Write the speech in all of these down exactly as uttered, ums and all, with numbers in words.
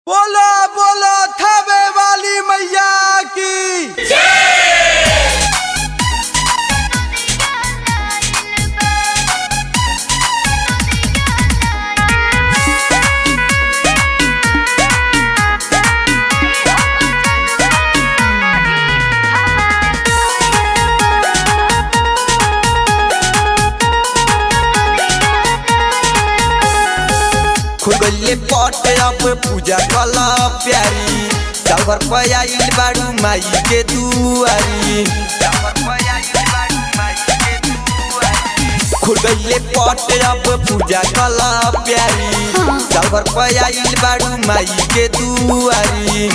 बोलो बोलो थावे वाली मैया की खुल गइले पट अब पूजा कला प्यारी चावर पयाइल बाड़ू माई के दुआरी खुल गइले पट अब पूजा कला प्यारी चावर पयाइल बाड़ू माई के दुआरी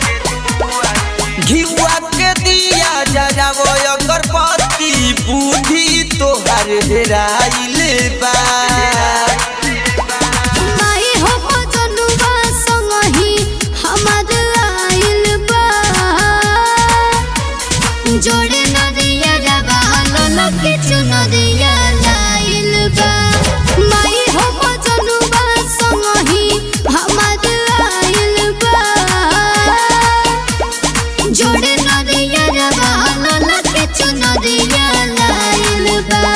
घिउआ के दिया जरावो अगरबत्ती बुद्धि तोहार हेराइल बा जोड़े नदिया रवा लगे चुनदिया लाइल बा माई हो बजनुबा संगही हमद आइल बा जोड़े नदिया रवा लगे चुनदिया लाइल बा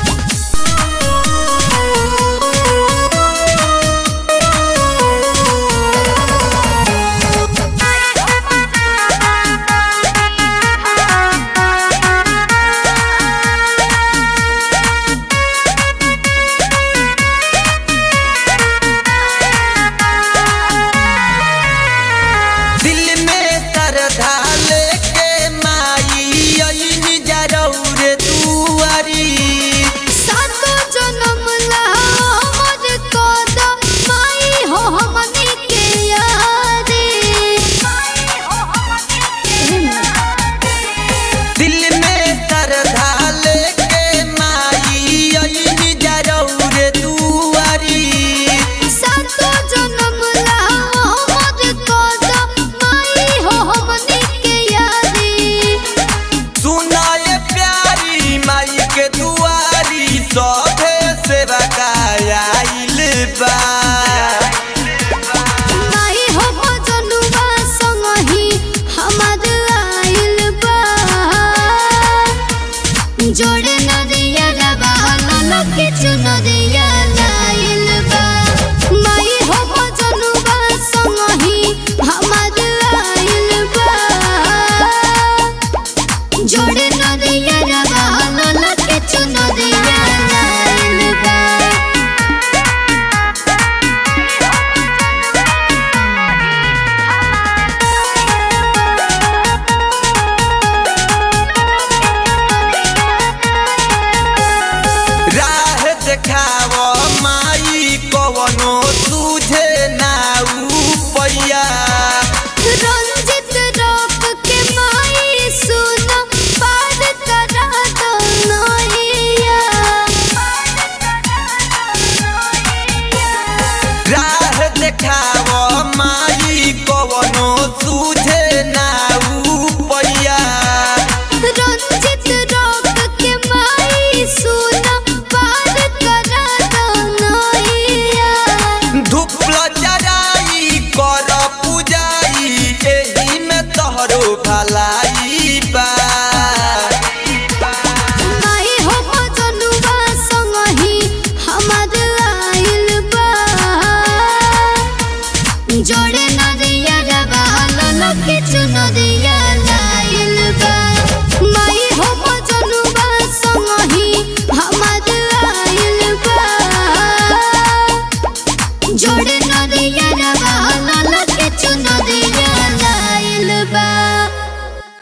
जोड़े नदिया रवा लगे चुनदिया लाइल बा माई हो बजनुबा संगही हमद आइल बा जोड़े नदिया रवा लगे चुनदिया लाइल बा देखावो माई कवनो तुझे ना उपैया रंजित रोक के माई सुनो पार करा दो नैया राह देखावो माई कवनो तुझे ना उपैया रंजित रोक के माई सुनो भलाई बा माई हो बजनुबा संगही हमद आइल बा जोड़े नदिया रवा लगे